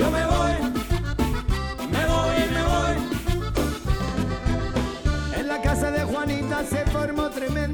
Yo me voy, me voy, me voy. En la casa de Juanita se formó tremendo